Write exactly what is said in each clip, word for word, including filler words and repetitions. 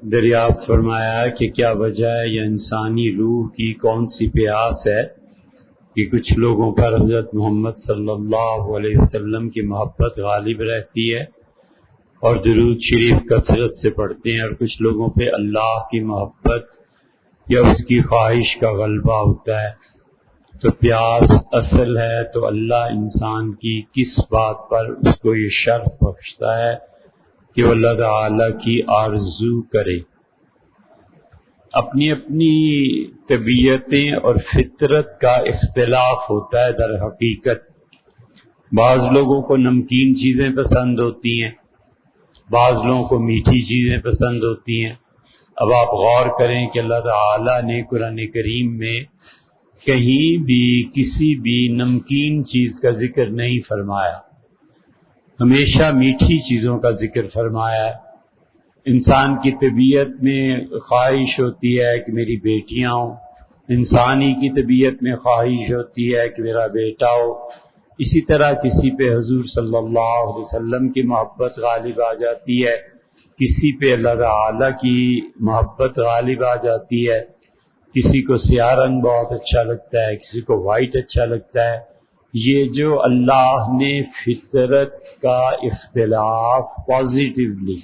دریافت فرمایا کہ کیا وجہ ہے یا انسانی روح کی کون سی پیاس ہے کہ کچھ لوگوں پر حضرت محمد صلی اللہ علیہ وسلم کی محبت غالب رہتی ہے اور درود شریف کثرت سے پڑھتے ہیں، اور کچھ لوگوں پہ اللہ کی محبت یا اس کی خواہش کا غلبہ ہوتا ہے۔ تو پیاس اصل ہے تو اللہ انسان کی کس بات پر اس کو یہ شرف بخشتا ہے کہ وہ اللہ تعالی کی آرزو کرے؟ اپنی اپنی طبیعتیں اور فطرت کا اختلاف ہوتا ہے در حقیقت۔ بعض لوگوں کو نمکین چیزیں پسند ہوتی ہیں، بعض لوگوں کو میٹھی چیزیں پسند ہوتی ہیں۔ اب آپ غور کریں کہ اللہ تعالی نے قرآن کریم میں کہیں بھی کسی بھی نمکین چیز کا ذکر نہیں فرمایا، ہمیشہ میٹھی چیزوں کا ذکر فرمایا ہے۔ انسان کی طبیعت میں خواہش ہوتی ہے کہ میری بیٹیاں ہوں، انسانی کی طبیعت میں خواہش ہوتی ہے کہ میرا بیٹا ہو، اسی طرح کسی پہ حضور صلی اللہ علیہ وسلم کی محبت غالب آ جاتی ہے، کسی پہ اللہ تعالی کی محبت غالب آ جاتی ہے، کسی کو سیاہ رنگ بہت اچھا لگتا ہے، کسی کو وائٹ اچھا لگتا ہے۔ یہ جو اللہ نے فطرت کا اختلاف پازیٹیولی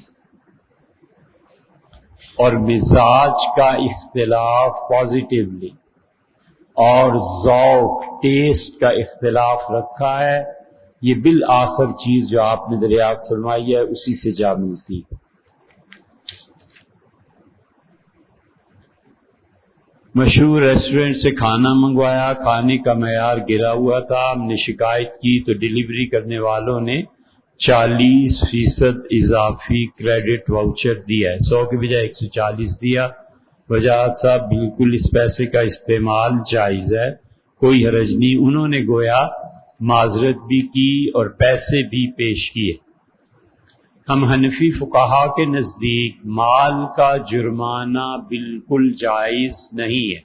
اور مزاج کا اختلاف پازیٹیولی اور ذوق ٹیسٹ کا اختلاف رکھا ہے، یہ بالآخر چیز جو آپ نے دریافت فرمائی ہے اسی سے جا ملتی ہے۔ مشہور ریسٹورنٹ سے کھانا منگوایا، کھانے کا معیار گرا ہوا تھا، ہم نے شکایت کی تو ڈیلیوری کرنے والوں نے چالیس فیصد اضافی کریڈٹ واؤچر دیا ہے، سو کے بجائے ایک سو چالیس دیا۔ وجاہت صاحب بالکل اس پیسے کا استعمال جائز ہے، کوئی حرج نہیں۔ انہوں نے گویا معذرت بھی کی اور پیسے بھی پیش کیے۔ ہم حنفی فقہا کے نزدیک مال کا جرمانہ بالکل جائز نہیں ہے،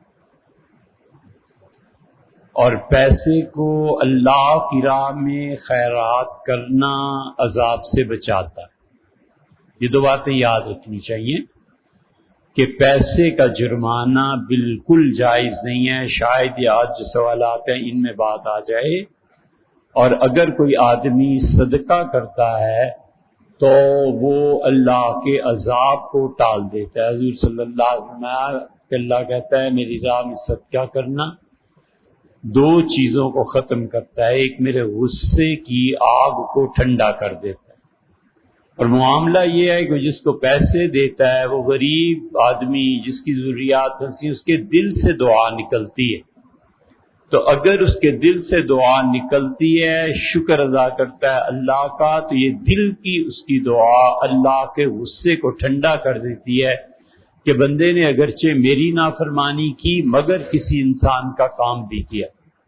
اور پیسے کو اللہ کی راہ میں خیرات کرنا عذاب سے بچاتا ہے۔ یہ دو باتیں یاد رکھنی چاہیے کہ پیسے کا جرمانہ بالکل جائز نہیں ہے۔ شاید یہ آج جو سوالات ہیں ان میں بات آ جائے، اور اگر کوئی آدمی صدقہ کرتا ہے تو وہ اللہ کے عذاب کو ٹال دیتا ہے۔ حضور صلی اللہ علیہ وسلم کہ اللہ کہتا ہے میری راہ میں صدقہ کرنا دو چیزوں کو ختم کرتا ہے، ایک میرے غصے کی آگ کو ٹھنڈا کر دیتا ہے، اور معاملہ یہ ہے کہ جس کو پیسے دیتا ہے وہ غریب آدمی جس کی ضروریات ہنسی اس کے دل سے دعا نکلتی ہے، تو اگر اس کے دل سے دعا نکلتی ہے، شکر ادا کرتا ہے اللہ کا، تو یہ دل کی اس کی دعا اللہ کے غصے کو ٹھنڈا کر دیتی ہے کہ بندے نے اگرچہ میری نافرمانی کی مگر کسی انسان کا کام بھی کیا۔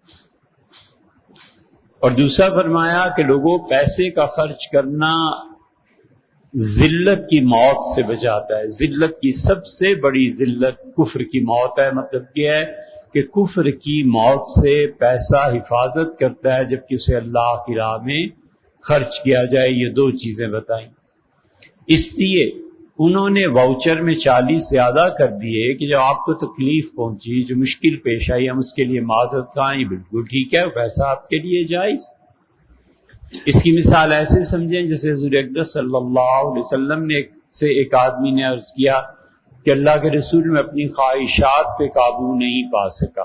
اور دوسرا فرمایا کہ لوگوں پیسے کا خرچ کرنا ذلت کی موت سے بچاتا ہے۔ ذلت کی سب سے بڑی ذلت کفر کی موت ہے۔ مطلب یہ ہے کہ کفر کی موت سے پیسہ حفاظت کرتا ہے جبکہ اسے اللہ کی راہ میں خرچ کیا جائے۔ یہ دو چیزیں بتائیں، اس لیے انہوں نے واؤچر میں چالیس زیادہ کر دیے کہ جب آپ کو تکلیف پہنچی، جو مشکل پیش آئی، ہم اس کے لیے معذرت خواہ، بالکل ٹھیک ہے، پیسہ آپ کے لیے جائز۔ اس کی مثال ایسے سمجھیں جیسے حضور اقدس صلی اللہ علیہ وسلم نے سے ایک آدمی نے عرض کیا کہ اللہ کے رسول میں اپنی خواہشات پہ قابو نہیں پا سکا،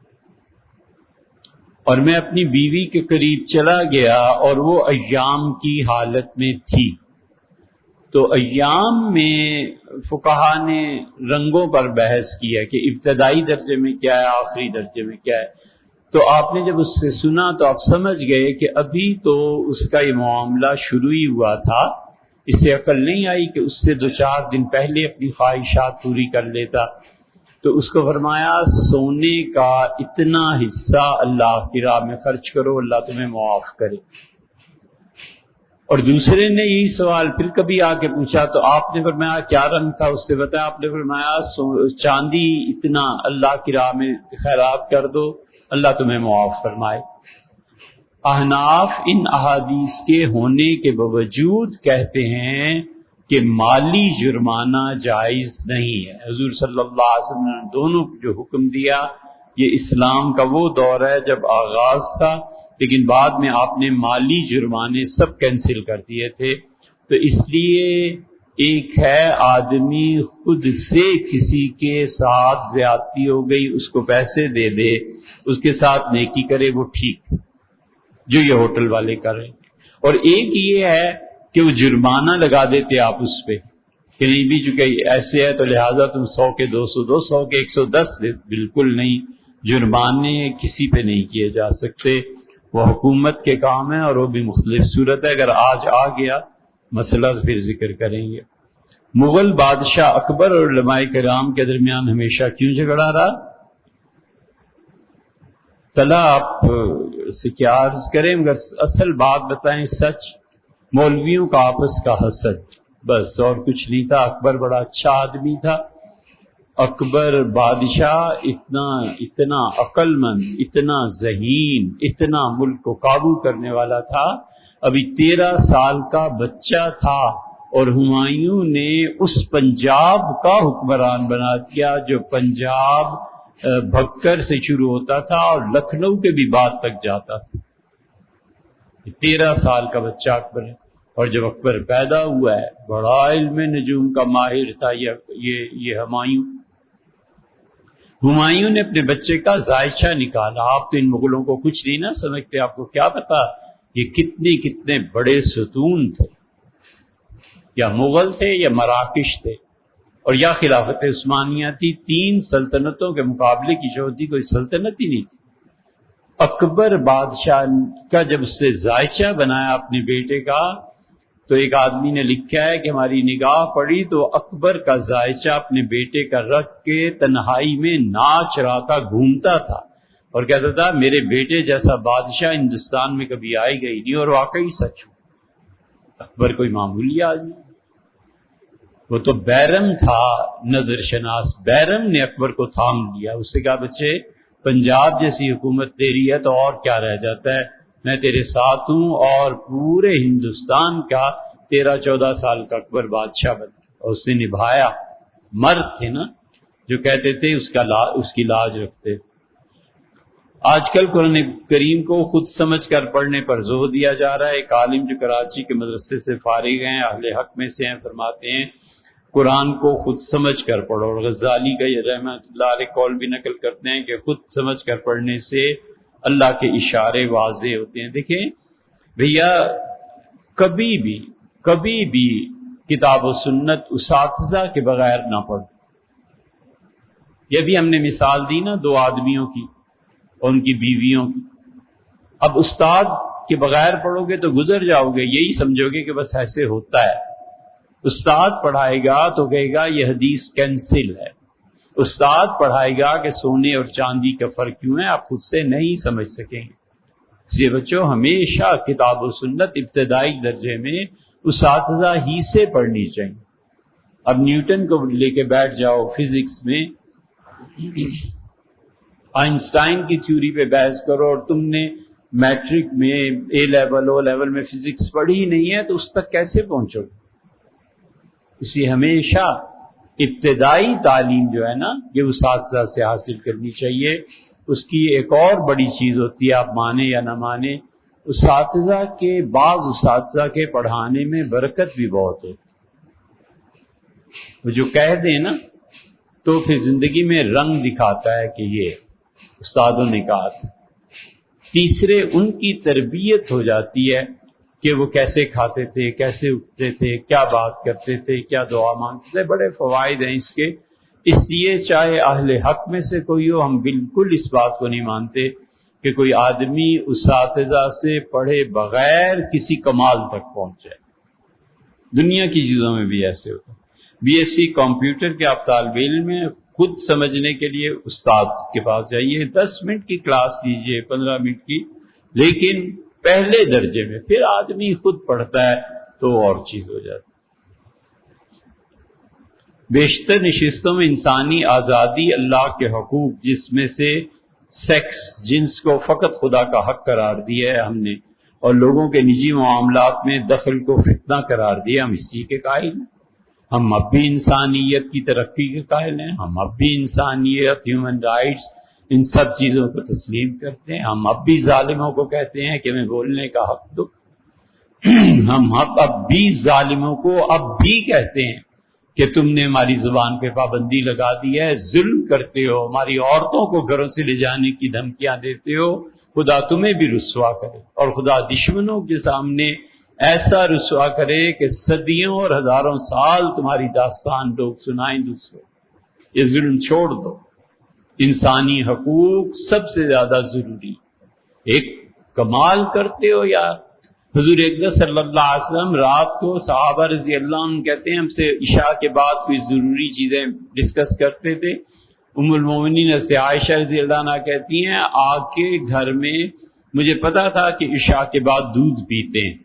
اور میں اپنی بیوی کے قریب چلا گیا اور وہ ایام کی حالت میں تھی۔ تو ایام میں فقہا نے رنگوں پر بحث کیا کہ ابتدائی درجے میں کیا ہے، آخری درجے میں کیا ہے۔ تو آپ نے جب اس سے سنا تو آپ سمجھ گئے کہ ابھی تو اس کا یہ معاملہ شروع ہی ہوا تھا، اسے عقل نہیں آئی کہ اس سے دو چار دن پہلے اپنی خواہشات پوری کر لیتا۔ تو اس کو فرمایا سونے کا اتنا حصہ اللہ کی راہ میں خرچ کرو، اللہ تمہیں معاف کرے۔ اور دوسرے نے یہی سوال پھر کبھی آ کے پوچھا تو آپ نے فرمایا کیا رنگ تھا، اس سے بتایا، آپ نے فرمایا چاندی اتنا اللہ کی راہ میں خیرات کر دو، اللہ تمہیں معاف فرمائے۔ احناف ان احادیث کے ہونے کے باوجود کہتے ہیں کہ مالی جرمانہ جائز نہیں ہے۔ حضور صلی اللہ علیہ وسلم نے دونوں جو حکم دیا، یہ اسلام کا وہ دور ہے جب آغاز تھا، لیکن بعد میں آپ نے مالی جرمانے سب کینسل کر دیے تھے۔ تو اس لیے ایک ہے آدمی خود سے کسی کے ساتھ زیادتی ہو گئی، اس کو پیسے دے دے، اس کے ساتھ نیکی کرے، وہ ٹھیک جو یہ ہوٹل والے کر رہے ہیں۔ اور ایک یہ ہے کہ وہ جرمانہ لگا دیتے آپ اس پہ کہ نہیں بھی چونکہ ایسے ہے تو لہٰذا تم سو کے دو سو دو سو کے ایک سو دس دے۔ بالکل نہیں، جرمانے کسی پہ نہیں کیے جا سکتے، وہ حکومت کے کام ہے اور وہ بھی مختلف صورت ہے۔ اگر آج آ گیا مسئلہ تو پھر ذکر کریں گے۔ مغل بادشاہ اکبر اور علماء کرام کے درمیان ہمیشہ کیوں جھگڑا رہا؟ تلا آپ سے کیا عرض کریں، مگر اصل بات بتائیں، سچ مولویوں کا آپس کا حسد، بس اور کچھ نہیں تھا۔ اکبر بڑا اچھا آدمی تھا، اکبر بادشاہ اتنا اتنا عقل مند، اتنا ذہین، اتنا ملک کو قابو کرنے والا تھا۔ ابھی تیرہ سال کا بچہ تھا اور ہمایوں نے اس پنجاب کا حکمران بنا دیا جو پنجاب بھکر سے شروع ہوتا تھا اور لکھنؤ کے بھی بعد تک جاتا تھا۔ تیرہ سال کا بچہ اکبر ہے، اور جب اکبر پیدا ہوا ہے بڑا علم نجوم کا ماہر تھا یہ یہ ہمایوں۔ ہمایوں نے اپنے بچے کا ذائچہ نکالا۔ آپ تو ان مغلوں کو کچھ نہیں نہ سمجھتے، آپ کو کیا پتا یہ کتنے کتنے بڑے ستون تھے، یا مغل تھے یا مراکش تھے اور یا خلافت عثمانیہ تھی۔ تین سلطنتوں کے مقابلے کی چوتھی کوئی سلطنت ہی نہیں تھی۔ اکبر بادشاہ کا جب اس سے ذائچہ بنایا اپنے بیٹے کا، تو ایک آدمی نے لکھا ہے کہ ہماری نگاہ پڑی تو اکبر کا ذائچہ اپنے بیٹے کا رکھ کے تنہائی میں ناچ رہا تھا، گھومتا تھا اور کہتا تھا میرے بیٹے جیسا بادشاہ ہندوستان میں کبھی آئی گئی نہیں، اور واقعی سچ ہو۔ اکبر کوئی معمولی آدمی، وہ تو بیرم تھا نظر شناس، بیرم نے اکبر کو تھام لیا، اس سے کہا بچے پنجاب جیسی حکومت تیری ہے تو اور کیا رہ جاتا ہے، میں تیرے ساتھ ہوں، اور پورے ہندوستان کا تیرہ چودہ سال کا اکبر بادشاہ بنا اور اس نے نبھایا۔ مرد تھے نا جو کہتے تھے اس کا لا اس کی لاج رکھتے۔ آج کل قرآن کریم کو خود سمجھ کر پڑھنے پر زور دیا جا رہا ہے۔ ایک عالم جو کراچی کے مدرسے سے فارغ ہیں، اہل حق میں سے ہیں، فرماتے ہیں قرآن کو خود سمجھ کر پڑھو، اور غزالی کا یہ رحمۃ اللہ علیہ قول بھی نقل کرتے ہیں کہ خود سمجھ کر پڑھنے سے اللہ کے اشارے واضح ہوتے ہیں۔ دیکھیں بھیا، کبھی بھی کبھی بھی کتاب و سنت اساتذہ کے بغیر نہ پڑھو۔ یہ بھی ہم نے مثال دی نا دو آدمیوں کی اور ان کی بیویوں کی۔ اب استاد کے بغیر پڑھو گے تو گزر جاؤ گے، یہی سمجھو گے کہ بس ایسے ہوتا ہے۔ استاد پڑھائے گا تو کہے گا یہ حدیث کینسل ہے، استاد پڑھائے گا کہ سونے اور چاندی کا فرق کیوں ہے، آپ خود سے نہیں سمجھ سکیں گے۔ اس لیے بچوں ہمیشہ کتاب و سنت ابتدائی درجے میں اساتذہ ہی سے پڑھنی چاہیے۔ اب نیوٹن کو لے کے بیٹھ جاؤ فزکس میں، آئنسٹائن کی تھیوری پہ بحث کرو، اور تم نے میٹرک میں اے لیول او لیول میں فزکس پڑھی ہی نہیں ہے تو اس تک کیسے پہنچو گے؟ اسی ہمیشہ ابتدائی تعلیم جو ہے نا یہ اساتذہ سے حاصل کرنی چاہیے۔ اس کی ایک اور بڑی چیز ہوتی ہے، آپ مانیں یا نہ مانیں، اساتذہ کے بعض اساتذہ کے پڑھانے میں برکت بھی بہت ہوتی، وہ جو کہہ دیں نا تو پھر زندگی میں رنگ دکھاتا ہے کہ یہ استادوں نے کہا تھا۔ تیسرے ان کی تربیت ہو جاتی ہے کہ وہ کیسے کھاتے تھے، کیسے اٹھتے تھے، کیا بات کرتے تھے، کیا دعا مانگتے تھے، بڑے فوائد ہیں اس کے۔ اس لیے چاہے اہل حق میں سے کوئی ہو، ہم بالکل اس بات کو نہیں مانتے کہ کوئی آدمی اساتذہ سے پڑھے بغیر کسی کمال تک پہنچ جائے۔ دنیا کی چیزوں میں بھی ایسے ہوتا ہے۔ بی ایس سی کمپیوٹر کے آپ طالب علم میں خود سمجھنے کے لیے استاد کے پاس جائیے، دس منٹ کی کلاس لیجئے، پندرہ منٹ کی، لیکن پہلے درجے میں پھر آدمی خود پڑھتا ہے تو اور چیز ہو جاتی۔ بیشتر نشستوں میں انسانی آزادی، اللہ کے حقوق، جس میں سے سیکس، جنس کو فقط خدا کا حق قرار دیا ہے ہم نے، اور لوگوں کے نجی معاملات میں دخل کو فتنہ قرار دیا، ہم اسی کے قائل ہیں۔ ہم اب بھی انسانیت کی ترقی کے قائل ہیں، ہم اب بھی انسانیت، ہیومن رائٹس، ان سب چیزوں کو تسلیم کرتے ہیں، ہم اب بھی ظالموں کو کہتے ہیں کہ ہمیں بولنے کا حق دو، ہم اب اب بھی ظالموں کو اب بھی کہتے ہیں کہ تم نے ہماری زبان پہ پابندی لگا دی ہے، ظلم کرتے ہو، ہماری عورتوں کو گھروں سے لے جانے کی دھمکیاں دیتے ہو، خدا تمہیں بھی رسوا کرے، اور خدا دشمنوں کے سامنے ایسا رسوا کرے کہ صدیوں اور ہزاروں سال تمہاری داستان لوگ سنائیں دوسروں۔ یہ ظلم چھوڑ دو، انسانی حقوق سب سے زیادہ ضروری۔ ایک کمال کرتے ہو یار، حضور اقدس صلی اللہ علیہ وسلم رات کو صحابہ رضی اللہ عنہ کہتے ہیں ہم سے عشاء کے بعد کوئی ضروری چیزیں ڈسکس کرتے تھے، ام المومنین سے عائشہ رضی اللہ عنہ کہتی ہیں آ کے گھر میں مجھے پتا تھا کہ عشاء کے بعد دودھ پیتے ہیں،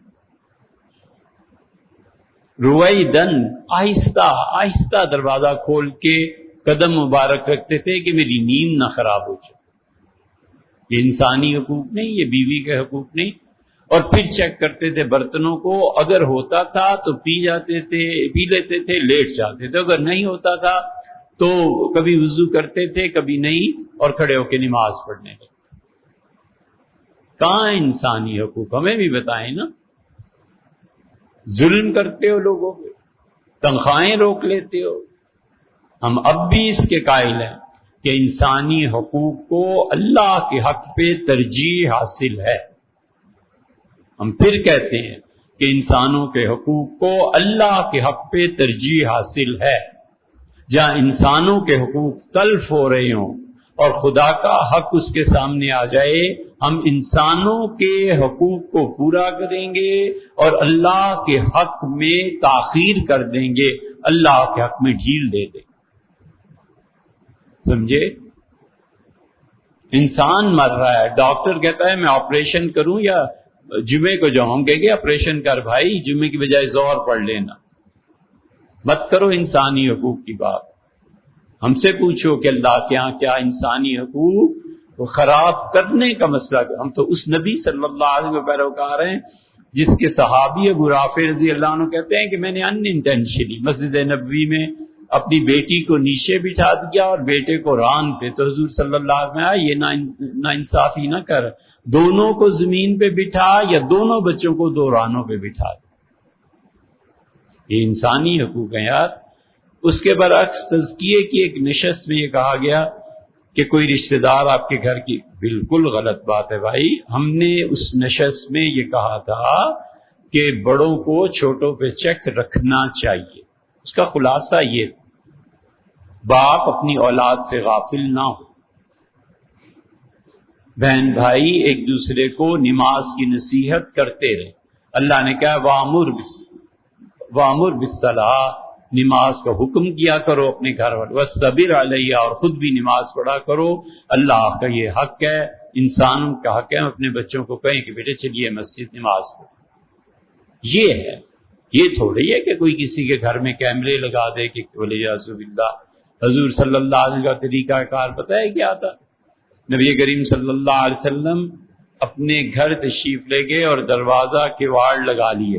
رویدن آہستہ آہستہ دروازہ کھول کے قدم مبارک رکھتے تھے کہ میری نیند نہ خراب ہو جائے۔ یہ انسانی حقوق نہیں، یہ بیوی کے حقوق نہیں۔ اور پھر چیک کرتے تھے برتنوں کو، اگر ہوتا تھا تو پی جاتے تھے، پی لیتے تھے، لیٹ جاتے تھے، اگر نہیں ہوتا تھا تو کبھی وضو کرتے تھے کبھی نہیں، اور کھڑے ہو کے نماز پڑھنے لگتے۔ کہاں انسانی حقوق؟ ہمیں بھی بتائیں نا۔ ظلم کرتے ہو لوگوں پہ، تنخواہیں روک لیتے ہو۔ ہم اب بھی اس کے قائل ہیں کہ انسانی حقوق کو اللہ کے حق پہ ترجیح حاصل ہے۔ ہم پھر کہتے ہیں کہ انسانوں کے حقوق کو اللہ کے حق پہ ترجیح حاصل ہے۔ جہاں انسانوں کے حقوق تلف ہو رہے ہوں اور خدا کا حق اس کے سامنے آ جائے، ہم انسانوں کے حقوق کو پورا کریں گے اور اللہ کے حق میں تاخیر کر دیں گے، اللہ کے حق میں ڈھیل دے دیں۔ سمجھے؟ انسان مر رہا ہے، ڈاکٹر کہتا ہے میں آپریشن کروں یا جمعے کو جاؤں، کہے گے آپریشن کر بھائی، جمعے کی بجائے زہر پڑھ لینا۔ مت کرو انسانی حقوق کی بات۔ ہم سے پوچھو کہ اللہ کے ہاں کیا انسانی حقوق کو خراب کرنے کا مسئلہ؟ ہم تو اس نبی صلی اللہ علیہ وسلم کے پیروکار ہیں جس کے صحابی ابو رافع رضی اللہ عنہ کہتے ہیں کہ میں نے ان انٹینشنلی مسجد نبوی میں اپنی بیٹی کو نیچے بٹھا دیا اور بیٹے کو ران پہ، تو حضور صلی اللہ علیہ وسلم یہ نا انصافی نہ کر، دونوں کو زمین پہ بٹھا یا دونوں بچوں کو دو رانوں پہ بٹھا دیا۔ یہ انسانی حقوق ہیں یار۔ اس کے برعکس تزکیے کی ایک نشست میں یہ کہا گیا کہ کوئی رشتہ دار آپ کے گھر کی، بالکل غلط بات ہے بھائی۔ ہم نے اس نشست میں یہ کہا تھا کہ بڑوں کو چھوٹوں پہ چیک رکھنا چاہیے۔ اس کا خلاصہ یہ، باپ اپنی اولاد سے غافل نہ ہو، بہن بھائی ایک دوسرے کو نماز کی نصیحت کرتے رہے۔ اللہ نے کہا وامر وامر بالصلاۃ، نماز کا حکم کیا کرو اپنے گھر والوں، واصطبر علیہا، اور خود بھی نماز پڑھا کرو۔ اللہ کا یہ حق ہے، انسان کا حق ہے ہم اپنے بچوں کو کہیں کہ بیٹے چلیے مسجد نماز پڑھو۔ یہ ہے، یہ تھوڑی ہے کہ کوئی کسی کے گھر میں کیمرے لگا دے کہ ولیعذ باللہ۔ حضور صلی اللہ علیہ وسلم کا طریقہ کار پتہ ہے کیا تھا؟ نبی کریم صلی اللہ علیہ وسلم اپنے گھر تشریف لے گئے اور دروازہ کواڑ لگا لیے۔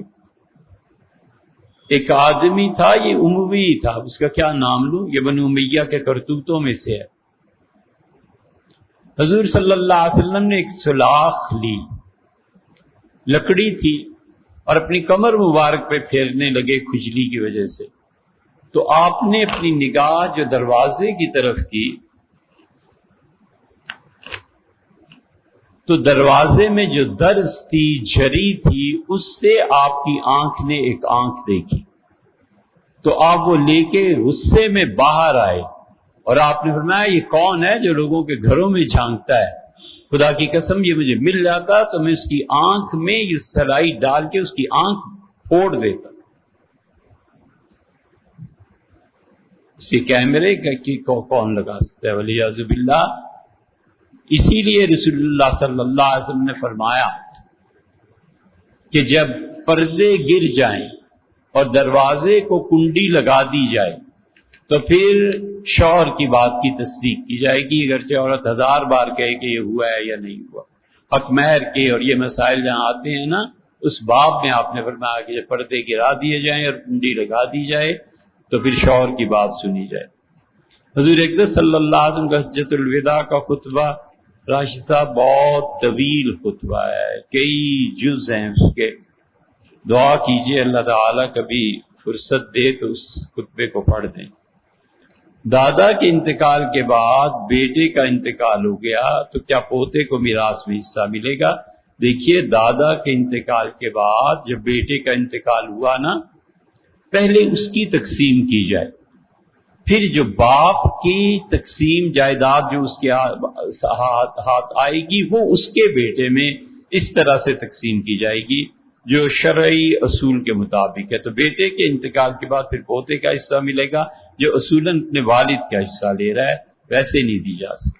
ایک آدمی تھا، یہ اموی تھا، اس کا کیا نام لوں، یہ بنو امیہ کے کرتوتوں میں سے ہے۔ حضور صلی اللہ علیہ وسلم نے ایک سلاخ لی، لکڑی تھی، اور اپنی کمر مبارک پہ پھیرنے لگے کھجلی کی وجہ سے۔ تو آپ نے اپنی نگاہ جو دروازے کی طرف کی تو دروازے میں جو درز تھی، جھری تھی، اس سے آپ کی آنکھ نے ایک آنکھ دیکھی۔ تو آپ وہ لے کے غصے میں باہر آئے اور آپ نے فرمایا یہ کون ہے جو لوگوں کے گھروں میں جھانکتا ہے؟ خدا کی قسم یہ مجھے مل جاتا تو میں اس کی آنکھ میں یہ سلائی ڈال کے اس کی آنکھ پھوڑ دیتا۔ اسی کیمرے کی کو کون لگا سکتا ہے ولیعذ باللہ؟ اسی لیے رسول اللہ صلی اللہ علیہ وسلم نے فرمایا کہ جب پردے گر جائیں اور دروازے کو کنڈی لگا دی جائے تو پھر شوہر کی بات کی تصدیق کی جائے گی، اگرچہ عورت ہزار بار کہے کہ یہ ہوا ہے یا نہیں ہوا۔ حق مہر کے اور یہ مسائل جہاں آتے ہیں نا، اس باب میں آپ نے فرمایا کہ جب پردے گرا دیے جائیں اور کنڈی لگا دی جائے تو پھر شوہر کی بات سنی جائے۔ حضور اقدس صلی اللہ علیہ وسلم کا حجۃ الوداع کا خطبہ راشد صاحب بہت طویل خطبہ ہے، کئی جز ہیں اس کے، دعا کیجئے اللہ تعالیٰ کبھی فرصت دے تو اس خطبے کو پڑھ دیں۔ دادا کے انتقال کے بعد بیٹے کا انتقال ہو گیا تو کیا پوتے کو میراث میں حصہ ملے گا؟ دیکھیے، دادا کے انتقال کے بعد جب بیٹے کا انتقال ہوا نا، پہلے اس کی تقسیم کی جائے، پھر جو باپ کی تقسیم جائیداد جو اس کے ہاتھ ہاتھ آئے گی وہ اس کے بیٹے میں اس طرح سے تقسیم کی جائے گی جو شرعی اصول کے مطابق ہے۔ تو بیٹے کے انتقال کے بعد پھر پوتے کا حصہ ملے گا، جو اصولاً اپنے والد کا حصہ لے رہا ہے، ویسے نہیں دی جا سکتی۔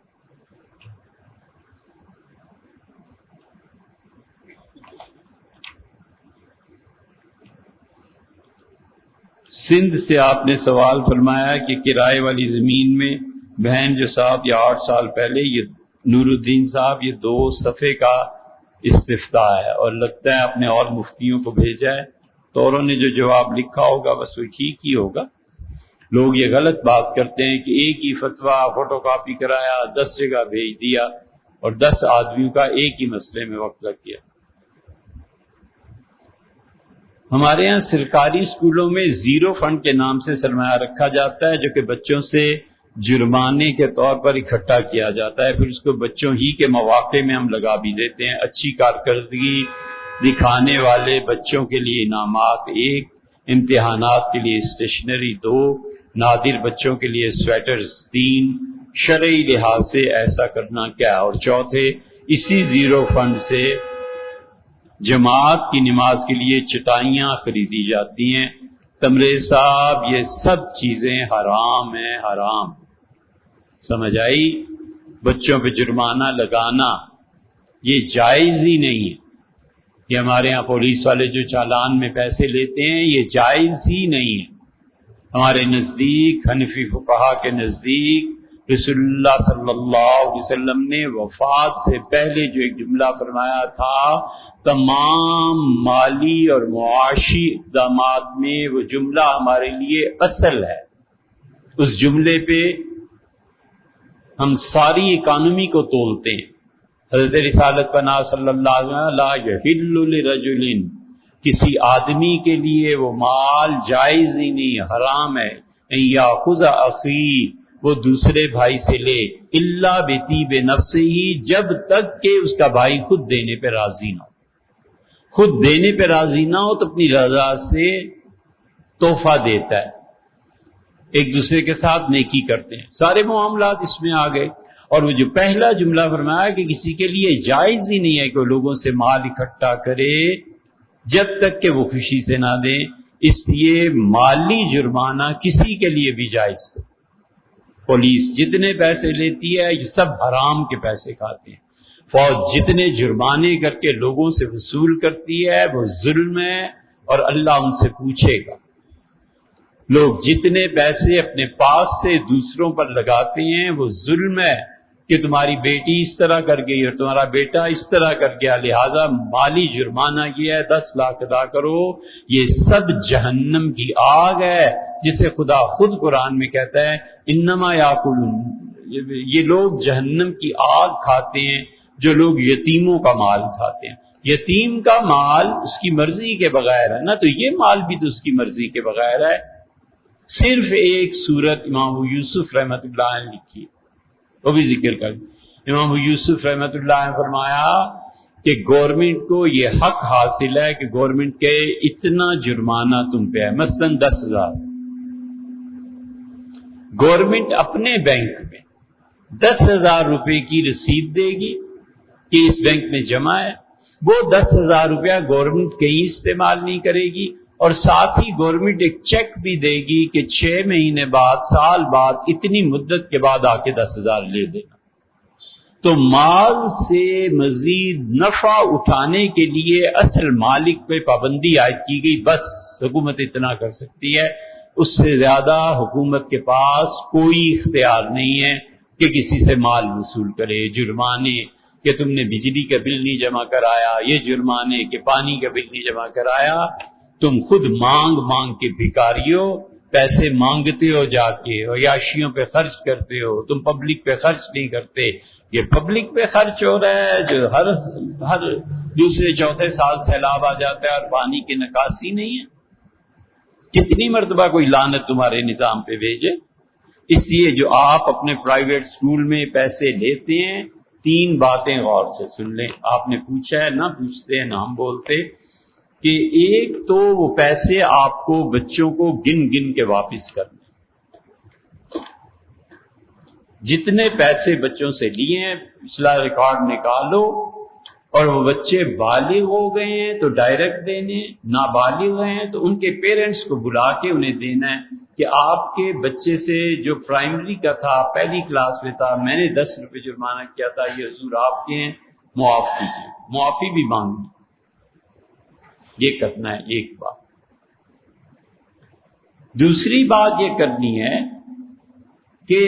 سندھ سے آپ نے سوال فرمایا کہ کرائے والی زمین میں بہن جو سات یا آٹھ سال پہلے، یہ نور الدین صاحب، یہ دو صفحے کا استفتاء ہے اور لگتا ہے آپ نے اور مفتیوں کو بھیجا ہے، تو انہوں نے جو جواب لکھا ہوگا بس وہ ٹھیک ہی ہوگا۔ لوگ یہ غلط بات کرتے ہیں کہ ایک ہی فتویٰ فوٹو کاپی کرایا، دس جگہ بھیج دیا اور دس آدمیوں کا ایک ہی مسئلے میں وقت لگ گیا۔ ہمارے یہاں سرکاری اسکولوں میں زیرو فنڈ کے نام سے سرمایہ رکھا جاتا ہے جو کہ بچوں سے جرمانے کے طور پر اکٹھا کیا جاتا ہے، پھر اس کو بچوں ہی کے مواقع میں ہم لگا بھی دیتے ہیں۔ اچھی کارکردگی دکھانے والے بچوں کے لیے انعامات ایک، امتحانات کے لیے اسٹیشنری دو، نادر بچوں کے لیے سویٹرز تین، شرعی لحاظ سے ایسا کرنا کیا ہے؟ اور چوتھے، اسی زیرو فنڈ سے جماعت کی نماز کے لیے چٹائیاں خریدی جاتی ہیں۔ تمرے صاحب، یہ سب چیزیں حرام ہیں، حرام۔ سمجھ آئی؟ بچوں پہ جرمانہ لگانا یہ جائز ہی نہیں ہے۔ یہ ہمارے ہاں پولیس والے جو چالان میں پیسے لیتے ہیں یہ جائز ہی نہیں ہے۔ ہمارے نزدیک، حنفی فقہا کے نزدیک، رسول اللہ صلی اللہ علیہ وسلم نے وفات سے پہلے جو ایک جملہ فرمایا تھا، تمام مالی اور معاشی اقدامات میں وہ جملہ ہمارے لیے اصل ہے۔ اس جملے پہ ہم ساری اکانومی کو تولتے ہیں۔ حضرت رسالت پناہ صلی اللہ علیہ وسلم، لا یحل لرجل، کسی آدمی کے لیے وہ مال جائز ہی نہیں، حرام ہے، ان یاخذ اخی، وہ دوسرے بھائی سے لے، الا بطیب نفسہ، جب تک کہ اس کا بھائی خود دینے پہ راضی نہ ہو۔ خود دینے پہ راضی نہ ہو تو اپنی رضا سے تحفہ دیتا ہے، ایک دوسرے کے ساتھ نیکی کرتے ہیں، سارے معاملات اس میں آ گئے۔ اور وہ جو پہلا جملہ فرمایا کہ کسی کے لیے جائز ہی نہیں ہے کہ وہ لوگوں سے مال اکٹھا کرے جب تک کہ وہ خوشی سے نہ دیں، اس لیے مالی جرمانہ کسی کے لیے بھی جائز ہے۔ پولیس جتنے پیسے لیتی ہے یہ سب حرام کے پیسے کھاتے ہیں۔ فوج جتنے جرمانے کر کے لوگوں سے وصول کرتی ہے وہ ظلم ہے اور اللہ ان سے پوچھے گا۔ لوگ جتنے پیسے اپنے پاس سے دوسروں پر لگاتے ہیں وہ ظلم ہے کہ تمہاری بیٹی اس طرح کر گئی اور تمہارا بیٹا اس طرح کر گیا، لہذا مالی جرمانہ یہ ہے، دس لاکھ ادا کرو۔ یہ سب جہنم کی آگ ہے جسے خدا خود قرآن میں کہتا ہے انما یاکلون، یہ لوگ جہنم کی آگ کھاتے ہیں جو لوگ یتیموں کا مال کھاتے ہیں۔ یتیم کا مال اس کی مرضی کے بغیر ہے نا، تو یہ مال بھی تو اس کی مرضی کے بغیر ہے۔ صرف ایک سورت امام ابو یوسف رحمۃ اللہ علیہ نے لکھی، وہ بھی ذکر کر۔ امام ابو یوسف رحمۃ اللہ نے فرمایا کہ گورنمنٹ کو یہ حق حاصل ہے کہ گورنمنٹ کے اتنا جرمانہ تم پہ ہے، مثلاً دس ہزار، گورنمنٹ اپنے بینک میں دس ہزار روپے کی رسید دے گی کہ اس بینک میں جمع ہے، وہ دس ہزار روپیہ گورنمنٹ کہیں استعمال نہیں کرے گی، اور ساتھ ہی گورنمنٹ ایک چیک بھی دے گی کہ چھ مہینے بعد، سال بعد، اتنی مدت کے بعد آ کے دس ہزار لے دینا۔ تو مال سے مزید نفع اٹھانے کے لیے اصل مالک پہ پابندی عائد کی گئی، بس حکومت اتنا کر سکتی ہے، اس سے زیادہ حکومت کے پاس کوئی اختیار نہیں ہے کہ کسی سے مال وصول کرے۔ جرمانے کہ تم نے بجلی کا بل نہیں جمع کرایا، یہ جرمانے کہ پانی کا بل نہیں جمع کرایا، تم خود مانگ مانگ کے بھکاریو پیسے مانگتے ہو جا کے اور عیاشیوں پہ خرچ کرتے ہو، تم پبلک پہ خرچ نہیں کرتے. یہ پبلک پہ خرچ ہو رہا ہے جو ہر ہر دوسرے چوتھے سال سیلاب آ جاتا ہے اور پانی کی نکاسی نہیں ہے. کتنی مرتبہ کوئی لعنت تمہارے نظام پہ بھیجے. اس لیے جو آپ اپنے پرائیویٹ اسکول میں پیسے لیتے ہیں، تین باتیں غور سے سن لیں. آپ نے پوچھا ہے، نہ پوچھتے ہیں نہ ہم بولتے، کہ ایک تو وہ پیسے آپ کو بچوں کو گن گن کے واپس کرنے. جتنے پیسے بچوں سے لیے ہیں پچھلا ریکارڈ نکالو، اور وہ بچے بالغ ہو گئے ہیں تو ڈائریکٹ دینے، نابالغ ہیں تو ان کے پیرنٹس کو بلا کے انہیں دینا ہے کہ آپ کے بچے سے جو پرائمری کا تھا، پہلی کلاس میں تھا، میں نے دس روپے جرمانہ کیا تھا، یہ حضور آپ کے ہیں، معاف کیجیے. معافی بھی مانگنی، یہ کرنا ہے ایک بات. دوسری بات یہ کرنی ہے کہ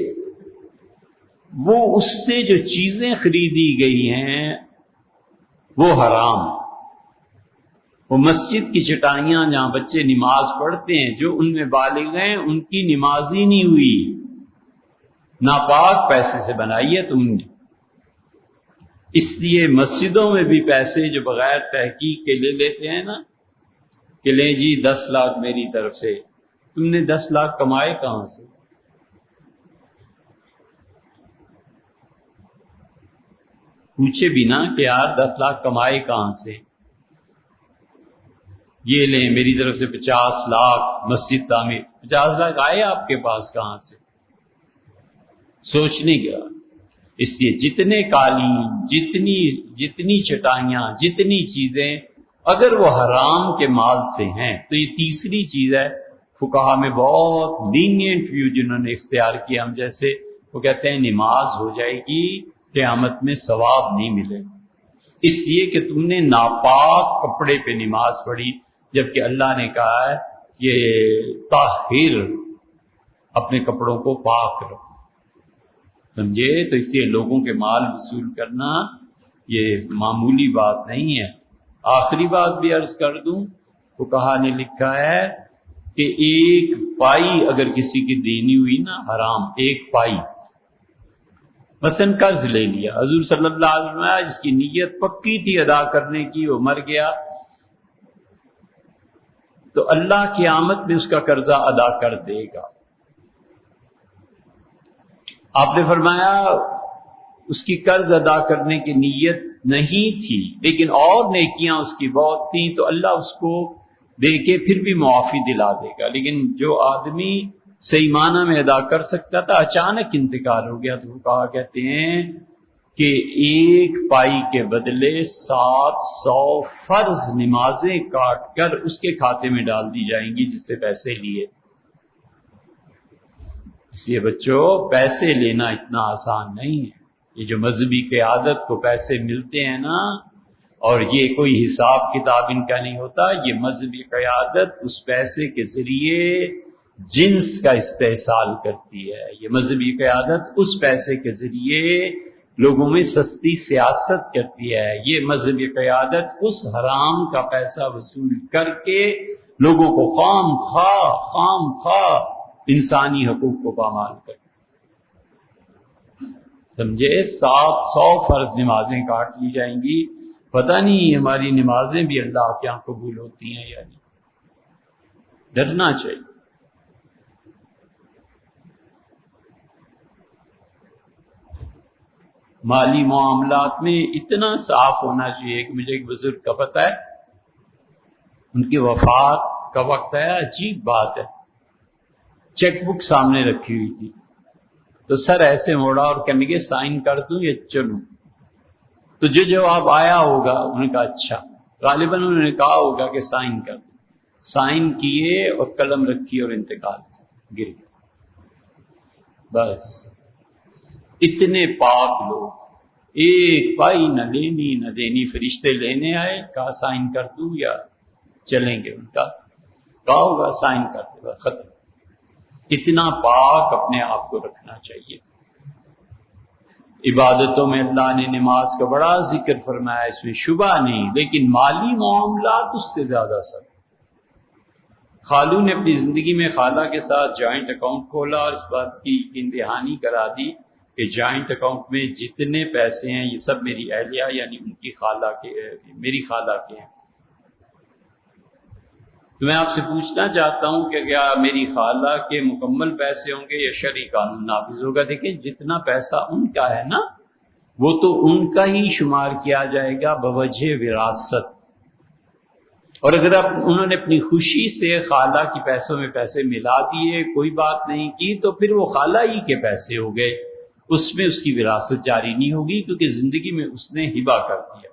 وہ اس سے جو چیزیں خریدی گئی ہیں وہ حرام. وہ مسجد کی چٹائیاں جہاں بچے نماز پڑھتے ہیں، جو ان میں بالغ ہیں ان کی نماز ہی نہیں ہوئی، ناپاک پیسے سے بنائی ہے تم نے. اس لیے مسجدوں میں بھی پیسے جو بغیر تحقیق کے لے لیتے ہیں نا، کہ لیں جی دس لاکھ میری طرف سے، تم نے دس لاکھ کمائے کہاں سے؟ پوچھے بھی نا کہ یار دس لاکھ کمائے کہاں سے؟ یہ لیں میری طرف سے پچاس لاکھ مسجد تعمیر. پچاس لاکھ آئے آپ کے پاس کہاں سے؟ سوچنے کا. اس لیے جتنے قالین، جتنی جتنی چٹائیاں، جتنی چیزیں اگر وہ حرام کے مال سے ہیں تو یہ تیسری چیز ہے. فقہا میں بہت لینینٹ ویو جنہوں نے اختیار کیا ہم جیسے، وہ کہتے ہیں نماز ہو جائے گی، قیامت میں ثواب نہیں ملے، اس لیے کہ تم نے ناپاک کپڑے پہ نماز پڑھی، جبکہ اللہ نے کہا ہے کہ طاہر، اپنے کپڑوں کو پاک رکھو. سمجھے؟ تو اس لیے لوگوں کے مال وصول کرنا یہ معمولی بات نہیں ہے. آخری بات بھی عرض کر دوں، وہ کہا نے لکھا ہے کہ ایک پائی اگر کسی کی دینی ہوئی نا حرام، ایک پائی، مثلا قرض لے لیا، حضور صلی اللہ علیہ وسلم جس کی نیت پکی تھی ادا کرنے کی وہ مر گیا تو اللہ قیامت میں اس کا قرضہ ادا کر دے گا. آپ نے فرمایا اس کی قرض ادا کرنے کی نیت نہیں تھی لیکن اور نیکیاں اس کی بہت تھیں تو اللہ اس کو دے کے پھر بھی معافی دلا دے گا. لیکن جو آدمی صحیح معنی میں ادا کر سکتا تھا اچانک انتقال ہو گیا تو وہ کہا کہتے ہیں کہ ایک پائی کے بدلے سات سو فرض نمازیں کاٹ کر اس کے کھاتے میں ڈال دی جائیں گی جس سے پیسے لیے. اس لیے بچوں پیسے لینا اتنا آسان نہیں ہے. یہ جو مذہبی قیادت کو پیسے ملتے ہیں نا، اور یہ کوئی حساب کتاب ان کا نہیں ہوتا، یہ مذہبی قیادت اس پیسے کے ذریعے جنس کا استحصال کرتی ہے. یہ مذہبی قیادت اس پیسے کے ذریعے لوگوں میں سستی سیاست کرتی ہے. یہ مذہبی قیادت اس حرام کا پیسہ وصول کر کے لوگوں کو خام خواہ خام خواہ انسانی حقوق کو پامال کرتی. سمجھے؟ سات سو فرض نمازیں کاٹ لی جائیں گی. پتہ نہیں ہماری نمازیں بھی اللہ کے یہاں قبول ہوتی ہیں یا نہیں. ڈرنا چاہیے. مالی معاملات میں اتنا صاف ہونا چاہیے کہ مجھے ایک بزرگ کا پتہ ہے، ان کی وفات کا وقت ہے، عجیب بات ہے، چیک بک سامنے رکھی ہوئی تھی تو سر ایسے موڑا اور کہنے کے سائن کر دوں یا چلوں؟ تو جو جواب آیا ہوگا انہوں نے کہا اچھا، غالباً انہوں نے کہا ہوگا کہ سائن کر دوں. سائن کیے اور قلم رکھی اور انتقال گر گئے. بس اتنے پاک لوگ، ایک پائی نہ لینی نہ دینی. فرشتے لینے آئے، کہا سائن کر دوں یا چلیں گے؟ ان کا کہا ہوگا سائن کر دے، ختم. اتنا پاک اپنے آپ کو رکھنا چاہیے. عبادتوں میں اللہ نے نماز کا بڑا ذکر فرمایا، اس میں شبہ نہیں، لیکن مالی معاملات اس سے زیادہ سخت. خالو نے اپنی زندگی میں خالہ کے ساتھ جوائنٹ اکاؤنٹ کھولا اور اس بات کی یقین دہانی کرا دی کہ جوائنٹ اکاؤنٹ میں جتنے پیسے ہیں یہ سب میری اہلیہ یعنی ان کی خالہ کے میری خالہ کے ہیں۔ تو میں آپ سے پوچھنا چاہتا ہوں کہ کیا میری خالہ کے مکمل پیسے ہوں گے یا شرعی قانون نافذ ہوگا؟ دیکھیں جتنا پیسہ ان کا ہے نا وہ تو ان کا ہی شمار کیا جائے گا بوجہ وراثت، اور اگر اب انہوں نے اپنی خوشی سے خالہ کی پیسوں میں پیسے ملا دیے، کوئی بات نہیں کی، تو پھر وہ خالہ ہی کے پیسے ہو گئے، اس میں اس کی وراثت جاری نہیں ہوگی کیونکہ زندگی میں اس نے ہبہ کر دیا۔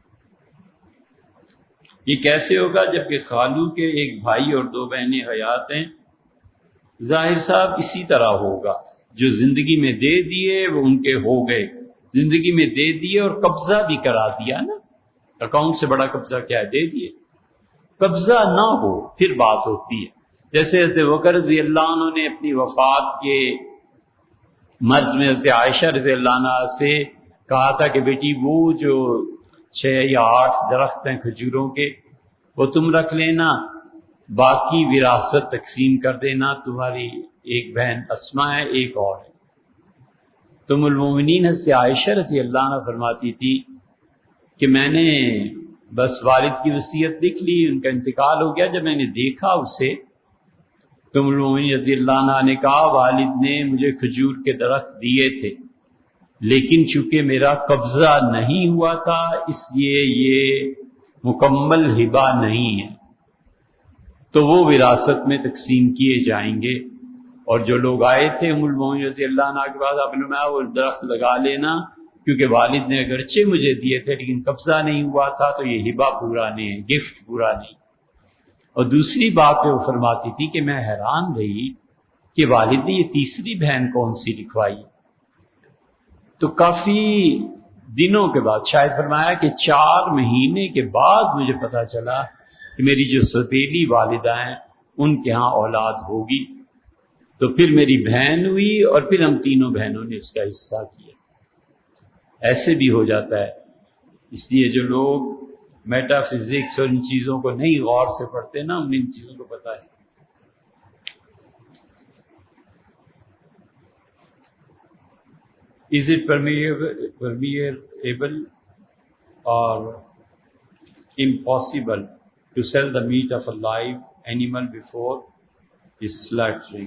یہ کیسے ہوگا جبکہ خالو کے ایک بھائی اور دو بہنیں حیات ہیں؟ ظاہر صاحب اسی طرح ہوگا، جو زندگی میں دے دیے وہ ان کے ہو گئے، زندگی میں دے دیے اور قبضہ بھی کرا دیا نا، اکاؤنٹ سے بڑا قبضہ کیا ہے؟ دے دیے۔ قبضہ نہ ہو پھر بات ہوتی ہے، جیسے حضرت بکر رضی اللہ عنہ نے اپنی وفات کے مرض میں حضرت عائشہ رضی اللہ عنہ سے کہا تھا کہ بیٹی وہ جو چھ یا آٹھ درخت ہیں کھجوروں کے وہ تم رکھ لینا، باقی وراثت تقسیم کر دینا، تمہاری ایک بہن اسماء ہے ایک اور ہے۔ تم المومنین حضرت عائشہ رضی اللہ عنہ فرماتی تھی کہ میں نے بس والد کی وصیت لکھ لی، ان کا انتقال ہو گیا، جب میں نے دیکھا اسے تم المومنین رضی اللہ عنہ نے کہا والد نے مجھے کھجور کے درخت دیے تھے لیکن چونکہ میرا قبضہ نہیں ہوا تھا اس لیے یہ مکمل ہبہ نہیں ہے، تو وہ وراثت میں تقسیم کیے جائیں گے۔ اور جو لوگ آئے تھے ام المومنین رضی اللہ عنہ کے بعد آپ نے فرمایا وہ درخت لگا لینا کیونکہ والد نے اگرچہ مجھے دیے تھے لیکن قبضہ نہیں ہوا تھا، تو یہ ہبہ پورا نہیں ہے، گفٹ پورا نہیں۔ اور دوسری بات وہ فرماتی تھی کہ میں حیران رہی کہ والد نے یہ تیسری بہن کون سی لکھوائی، تو کافی دنوں کے بعد شاید فرمایا کہ چار مہینے کے بعد مجھے پتا چلا کہ میری جو سوتیلی والدہ ہیں ان کے ہاں اولاد ہوگی، تو پھر میری بہن ہوئی اور پھر ہم تینوں بہنوں نے اس کا حصہ کیا۔ ایسے بھی ہو جاتا ہے، اس لیے جو لوگ میٹا فزکس اور ان چیزوں کو نہیں غور سے پڑھتے نا انہیں ان چیزوں کو پتہ ہے۔ Is it permeable, permeable or impossible to sell the meat of a live animal before its slaughtering?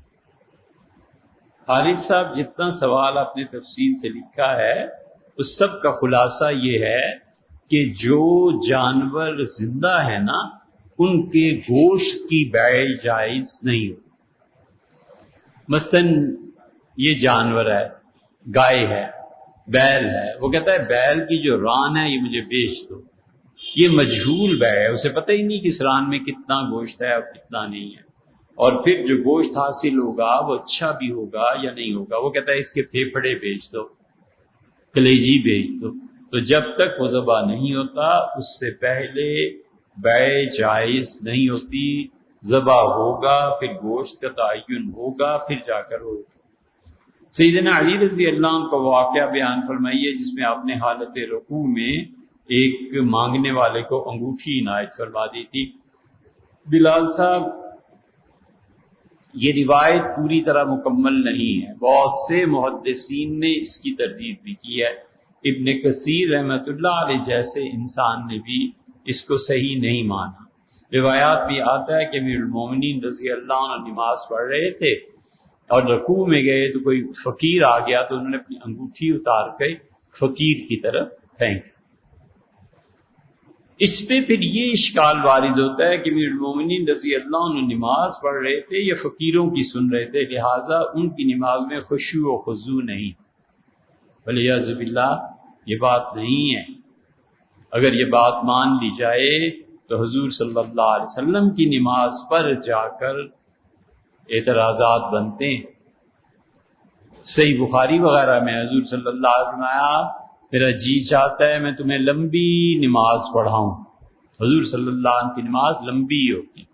Haris صاحب جتنا سوال آپ نے تفصیل سے لکھا ہے اس سب کا خلاصہ یہ ہے کہ جو جانور زندہ ہے نا ان کے گوشت کی بیع جائز نہیں ہو۔ مثلا یہ جانور ہے، گائے ہے، بیل ہے، وہ کہتا ہے بیل کی جو ران ہے یہ مجھے بیچ دو، یہ مجہول بیع ہے، اسے پتہ ہی نہیں کہ اس ران میں کتنا گوشت ہے اور کتنا نہیں ہے، اور پھر جو گوشت حاصل ہوگا وہ اچھا بھی ہوگا یا نہیں ہوگا، وہ کہتا ہے اس کے پھیپھڑے بیچ دو، کلیجی بیچ دو، تو جب تک وہ ذبح نہیں ہوتا اس سے پہلے بیع جائز نہیں ہوتی، ذبح ہوگا پھر گوشت کا تعین ہوگا پھر جا کر ہوگا۔ سیدنا علی رضی اللہ عنہ کا واقعہ بیان فرمائیے جس میں آپ نے حالت رکوع میں ایک مانگنے والے کو انگوٹھی عنایت فرما دی تھی۔ بلال صاحب یہ روایت پوری طرح مکمل نہیں ہے، بہت سے محدثین نے اس کی تردید بھی کی ہے، ابن کثیر رحمۃ اللہ علیہ جیسے انسان نے بھی اس کو صحیح نہیں مانا۔ روایات میں آتا ہے کہ امیر المومنین رضی اللہ عنہ نماز پڑھ رہے تھے اور رکوع میں گئے تو کوئی فقیر آ گیا تو انہوں نے اپنی انگوٹھی اتار کے فقیر کی طرف پھینک۔ اس پہ پھر یہ اشکال وارد ہوتا ہے کہ امیر المومنین رضی اللہ عنہ نماز پڑھ رہے تھے یا فقیروں کی سن رہے تھے، لہٰذا ان کی نماز میں خشوع و خضوع نہیں، والیاذ باللہ یہ بات نہیں ہے۔ اگر یہ بات مان لی جائے تو حضور صلی اللہ علیہ وسلم کی نماز پر جا کر اعتراضات بنتے ہیں۔ صحیح بخاری وغیرہ میں حضور صلی اللہ علیہ وسلم آیا میرا جی چاہتا ہے میں تمہیں لمبی نماز پڑھاؤں، حضور صلی اللہ علیہ وسلم کی نماز لمبی ہوتی،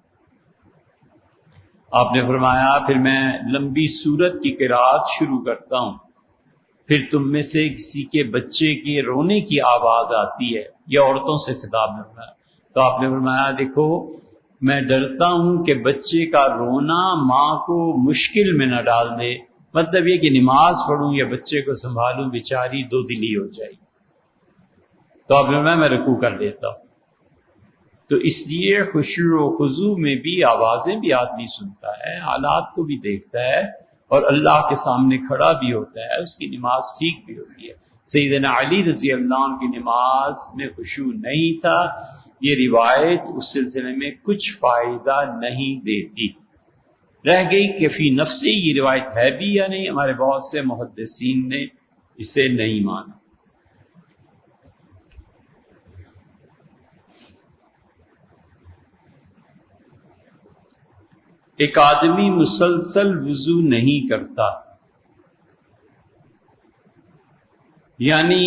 آپ نے فرمایا پھر میں لمبی سورت کی قرات شروع کرتا ہوں، پھر تم میں سے کسی کے بچے کے رونے کی آواز آتی ہے، یا عورتوں سے خطاب میں فرمایا، تو آپ نے فرمایا دیکھو میں ڈرتا ہوں کہ بچے کا رونا ماں کو مشکل میں نہ ڈال دے، مطلب یہ کہ نماز پڑھوں یا بچے کو سنبھالوں بیچاری دو دلی ہو جائے، تو اب میں میں رکوع کر دیتا ہوں۔ تو اس لیے خشوع و خضوع میں بھی آوازیں بھی آدمی سنتا ہے، حالات کو بھی دیکھتا ہے، اور اللہ کے سامنے کھڑا بھی ہوتا ہے، اس کی نماز ٹھیک بھی ہوتی ہے۔ سیدنا علی رضی اللہ عنہ کی نماز میں خشوع نہیں تھا، یہ روایت اس سلسلے میں کچھ فائدہ نہیں دیتی۔ رہ گئی کہ فی نفسی یہ روایت ہے بھی یا نہیں، ہمارے بہت سے محدثین نے اسے نہیں مانا۔ ایک آدمی مسلسل وضو نہیں کرتا، یعنی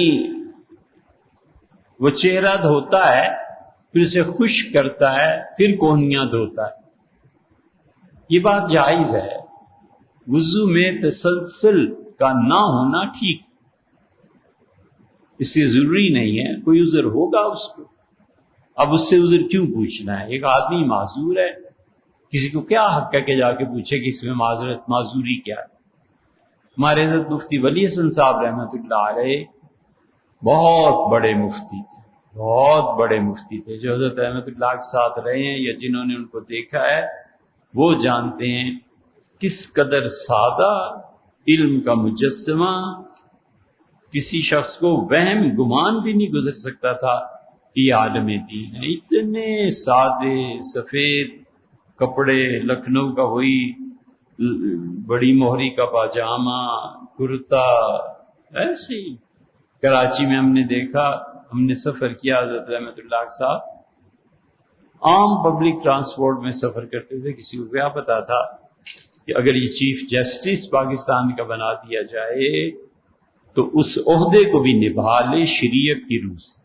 وہ چہرہ دھوتا ہے، پھر اسے خشک کرتا ہے، پھر کوہنیاں دھوتا ہے، یہ بات جائز ہے۔ وضو میں تسلسل کا نہ ہونا ٹھیک، اس سے ضروری نہیں ہے، کوئی عذر ہوگا اس کو، اب اس سے عذر کیوں پوچھنا ہے؟ ایک آدمی معذور ہے، کسی کو کیا حق ہے کہ جا کے پوچھے کہ اس میں معذرت معذوری کیا ہے؟ ہمارے حضرت مفتی ولی حسن صاحب رحمۃ اللہ علیہ بہت بڑے مفتی تھے، بہت بڑے مفتی تھے، جو حضرت رحمۃ اللہ کے ساتھ رہے ہیں یا جنہوں نے ان کو دیکھا ہے وہ جانتے ہیں کس قدر سادہ، علم کا مجسمہ، کسی شخص کو وہم گمان بھی نہیں گزر سکتا تھا کہ یہ عالم دین ہے۔ اتنے سادے سفید کپڑے، لکھنؤ کا وہی بڑی موہری کا پاجامہ، کرتا، ایسے ہی۔ کراچی میں ہم نے دیکھا، ہم نے سفر کیا حضرت رحمۃ اللہ کے ساتھ، عام پبلک ٹرانسپورٹ میں سفر کرتے تھے، کسی کو کیا پتا تھا کہ اگر یہ چیف جسٹس پاکستان کا بنا دیا جائے تو اس عہدے کو بھی نبھا لے شریعت کی روح سے۔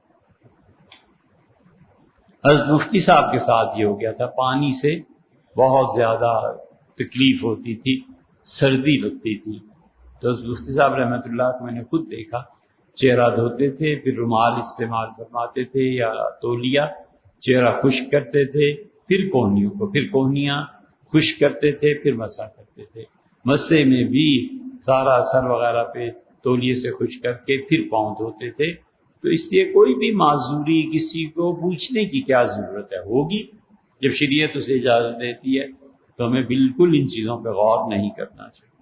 حضرت مفتی صاحب کے ساتھ یہ ہو گیا تھا، پانی سے بہت زیادہ تکلیف ہوتی تھی، سردی لگتی تھی، تو حضرت مفتی صاحب رحمۃ اللہ کو میں نے خود دیکھا، چہرہ دھوتے تھے، پھر رومال استعمال فرماتے تھے یا تولیہ، چہرہ خشک کرتے تھے، پھر کوہنیوں کو، پھر کوہنیاں خشک کرتے تھے، پھر مسح کرتے تھے، مسح میں بھی سارا سر وغیرہ پہ تولیے سے خشک کر کے پھر پاؤں دھوتے تھے۔ تو اس لیے کوئی بھی معذوری کسی کو پوچھنے کی کیا ضرورت ہے، ہوگی جب شریعت اسے اجازت دیتی ہے، تو ہمیں بالکل ان چیزوں پہ غور نہیں کرنا چاہیے۔